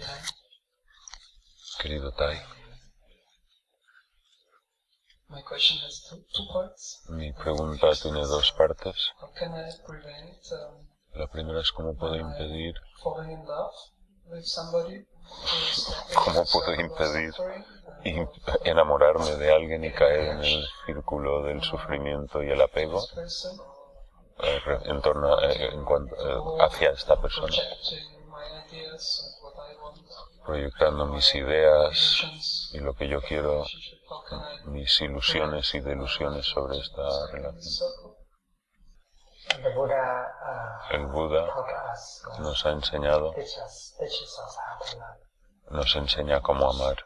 Querido Tai, mi pregunta tiene dos partes. La primera es cómo puedo impedir enamorarme de alguien y caer en el círculo del sufrimiento y el apego hacia esta persona, proyectando mis ideas y lo que yo quiero, mis ilusiones y delusiones sobre esta relación. El Buda nos ha enseñado, nos enseña cómo amar.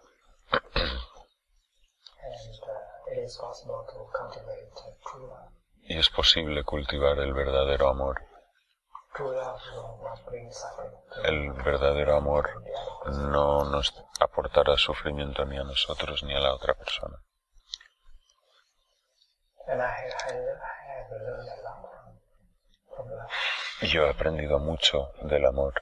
Y es posible cultivar el verdadero amor. El verdadero amor no nos aportará sufrimiento ni a nosotros ni a la otra persona. Yo he aprendido mucho del amor.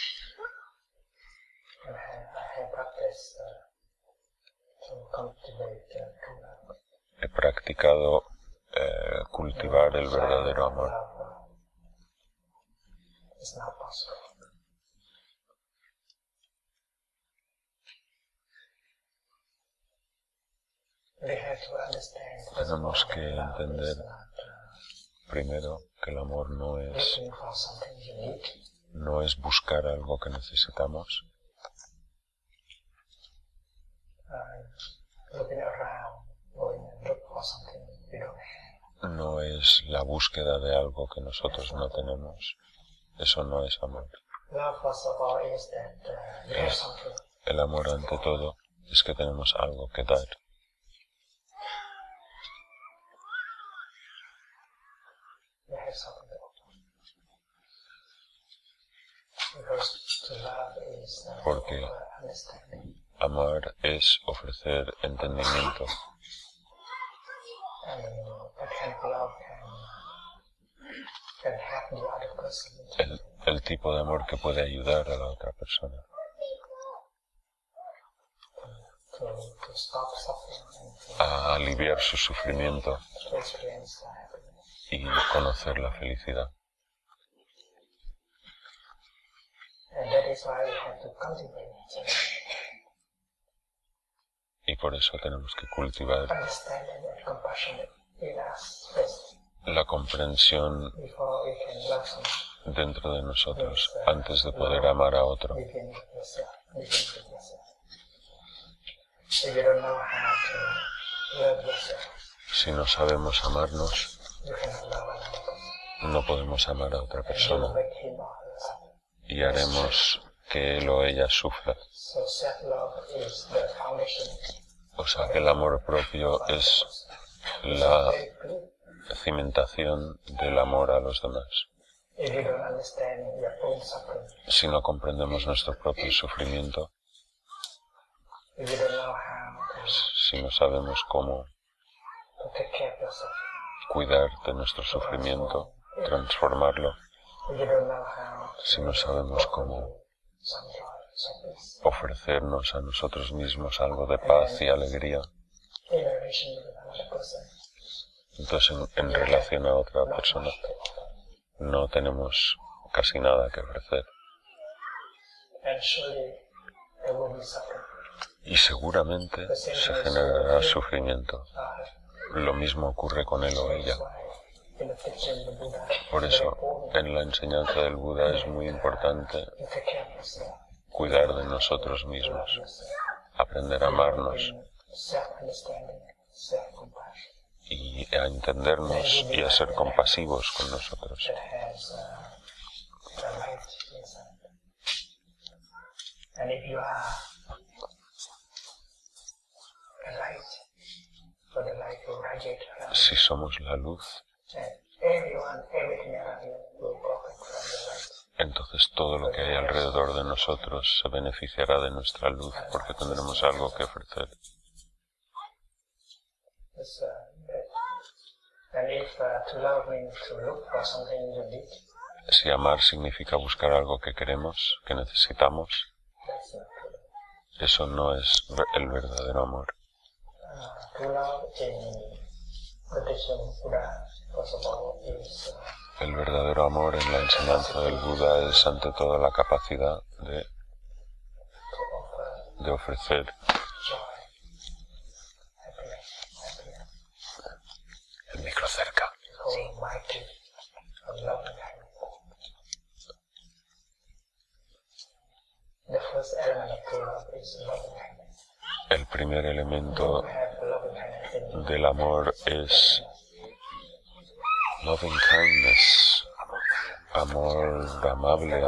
He practicado cultivar el verdadero amor. Tenemos que entender primero que el amor no es buscar algo que necesitamos. No es la búsqueda de algo que nosotros no tenemos. Eso no es amor. El amor ante todo es que tenemos algo que dar. Porque amar es ofrecer entendimiento. El tipo de amor que puede ayudar a la otra persona a aliviar su sufrimiento y conocer la felicidad. Y por eso tenemos que cultivar la comprensión dentro de nosotros antes de poder amar a otro. Si no sabemos amarnos, no podemos amar a otra persona y haremos que él o ella sufra. O sea que el amor propio es la cimentación del amor a los demás. Si no comprendemos nuestro propio sufrimiento, si no sabemos cómo cuidar de nuestro sufrimiento, transformarlo, si no sabemos cómo ofrecernos a nosotros mismos algo de paz y alegría, entonces en relación a otra persona no tenemos casi nada que ofrecer. Y seguramente se generará sufrimiento. Lo mismo ocurre con él o ella. Por eso, en la enseñanza del Buda es muy importante cuidar de nosotros mismos, aprender a amarnos y a entendernos y a ser compasivos con nosotros. Si somos la luz, entonces todo lo que hay alrededor de nosotros se beneficiará de nuestra luz porque tendremos algo que ofrecer. Si amar significa buscar algo que queremos, que necesitamos, Eso no es el verdadero amor. El verdadero amor en la enseñanza del Buda es ante todo la capacidad de ofrecer el micro cerca. El primer elemento del amor es loving kindness, amor amable,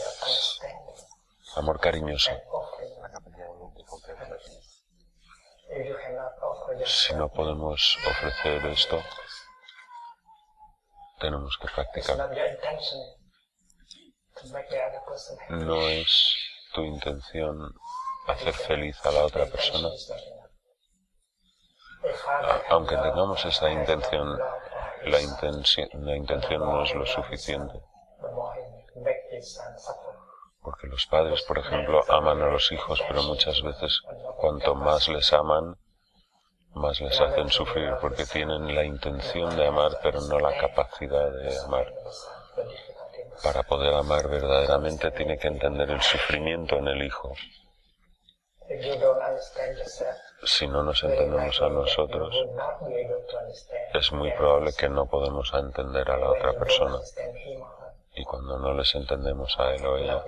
amor cariñoso. Si no podemos ofrecer esto, tenemos que practicar. No es tu intención hacer feliz a la otra persona. Aunque tengamos esa intención, la intención no es lo suficiente. Porque los padres, por ejemplo, aman a los hijos, pero muchas veces cuanto más les aman, más les hacen sufrir, porque tienen la intención de amar, pero no la capacidad de amar. Para poder amar verdaderamente tiene que entender el sufrimiento en el hijo. Si no nos entendemos a nosotros, es muy probable que no podemos entender a la otra persona. Y cuando no les entendemos a él o ella,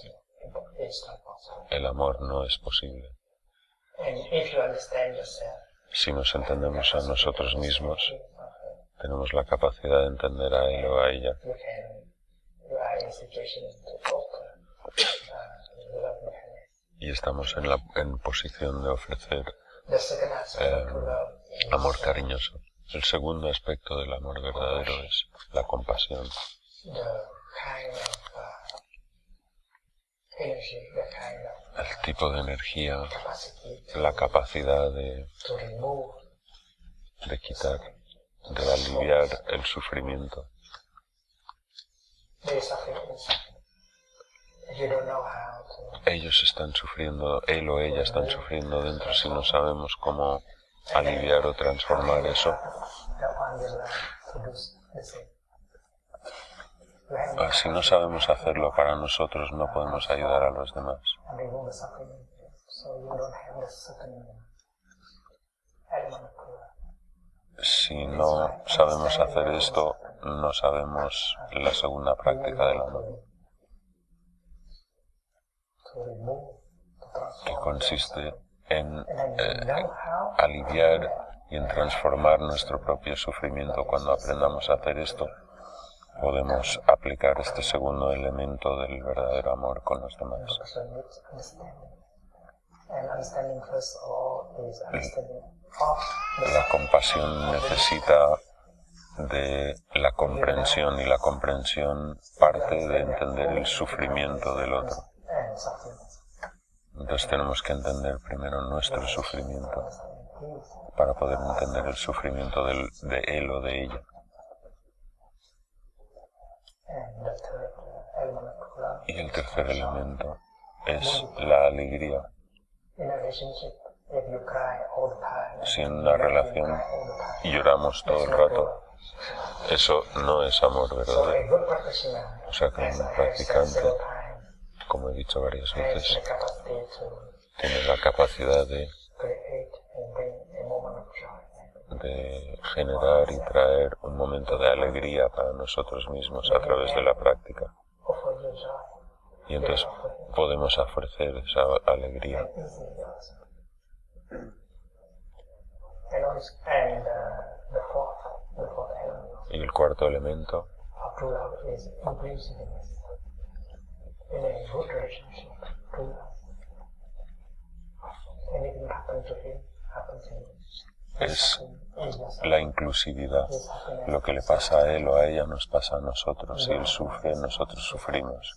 el amor no es posible. Si nos entendemos a nosotros mismos, tenemos la capacidad de entender a él o a ella. Y estamos en posición de ofrecer amor cariñoso. El segundo aspecto del amor verdadero es la compasión. El tipo de energía, la capacidad de quitar, de aliviar el sufrimiento. Ellos están sufriendo, él o ella están sufriendo dentro. Si no sabemos cómo aliviar o transformar eso, si no sabemos hacerlo para nosotros, no podemos ayudar a los demás. Si no sabemos hacer esto, no sabemos la segunda práctica del amor, que consiste en aliviar y en transformar nuestro propio sufrimiento. Cuando aprendamos a hacer esto, podemos aplicar este segundo elemento del verdadero amor con los demás. La compasión necesita de la comprensión, y la comprensión parte de entender el sufrimiento del otro. Entonces tenemos que entender primero nuestro sufrimiento para poder entender el sufrimiento de él o de ella. Y el tercer elemento es la alegría. Si en una relación lloramos todo el rato, eso no es amor verdadero. O sea que un practicante, como he dicho varias veces, tiene la capacidad de generar y traer un momento de alegría para nosotros mismos a través de la práctica. Y entonces podemos ofrecer esa alegría. Y el cuarto elemento es la inclusividad. Lo que le pasa a él o a ella nos pasa a nosotros. Si él sufre, nosotros sufrimos.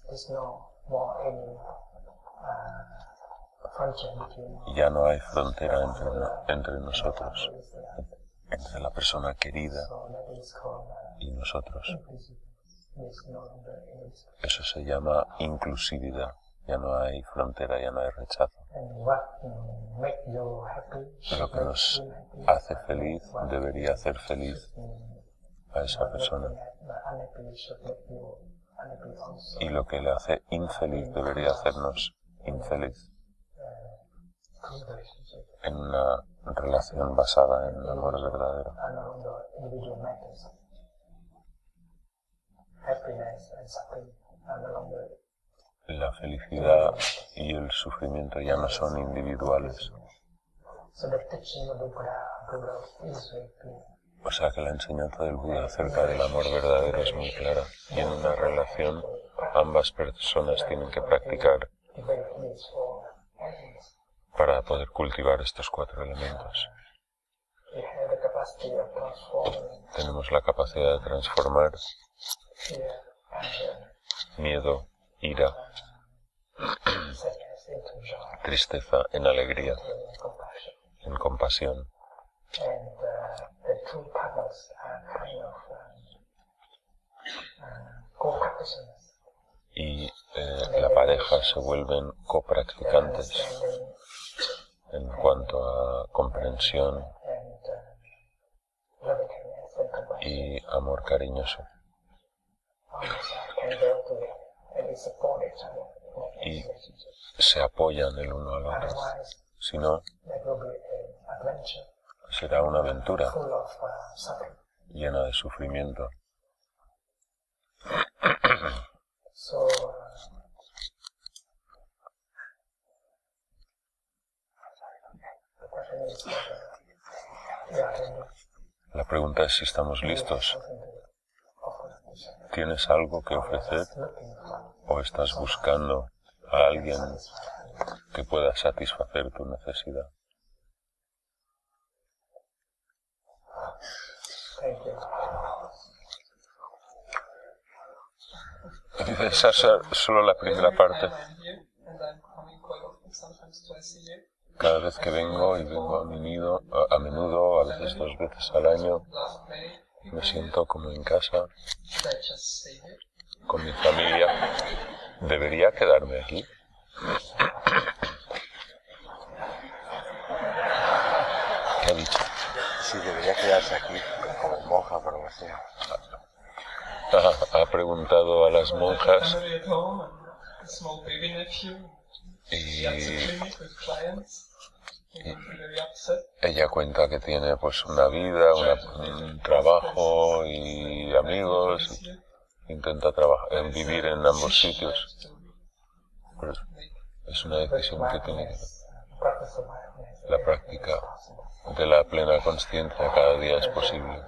Ya no hay frontera entre nosotros, entre la persona querida y nosotros. Eso se llama inclusividad. Ya no hay frontera, ya no hay rechazo. Lo que nos hace feliz debería hacer feliz a esa persona. Y lo que le hace infeliz debería hacernos infeliz. En una relación basada en el amor verdadero. La felicidad y el sufrimiento ya no son individuales. O sea que la enseñanza del Buda acerca del amor verdadero es muy clara. Y en una relación ambas personas tienen que practicar para poder cultivar estos 4 elementos. Tenemos la capacidad de transformar miedo, ira, tristeza en alegría, en compasión. Y la pareja se vuelven copracticantes en cuanto a comprensión y amor cariñoso. Y se apoyan el uno al otro. Si no, será una aventura llena de sufrimiento. La pregunta es si estamos listos. ¿Tienes algo que ofrecer o estás buscando a alguien que pueda satisfacer tu necesidad? Esa es solo la primera parte. Cada vez que vengo, y vengo a menudo, a veces 2 veces al año, me siento como en casa, con mi familia. ¿Debería quedarme aquí? ¿Qué ha dicho? Sí, debería quedarse aquí, como monja, pero no sé. Ha preguntado a las monjas y ella cuenta que tiene pues una vida, un trabajo y amigos, intenta vivir en ambos sitios. Pues es una decisión que tiene que la práctica de la plena consciencia cada día es posible.